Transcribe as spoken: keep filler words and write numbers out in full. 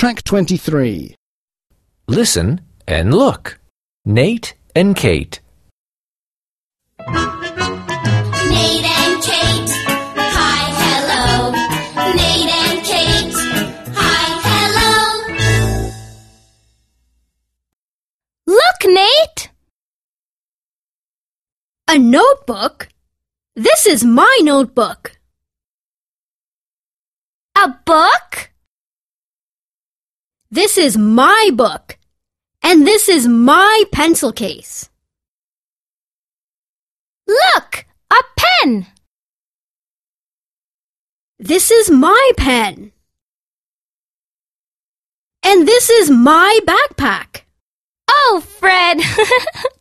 Track twenty-three. Listen and look. Nate and Kate. Nate and Kate, hi, hello. Nate and Kate, hi, hello. Look, Nate! A notebook? This is my notebook. A book? This is my book. And this is my pencil case. Look, a pen. This is my pen. And this is my backpack. Oh, Fred!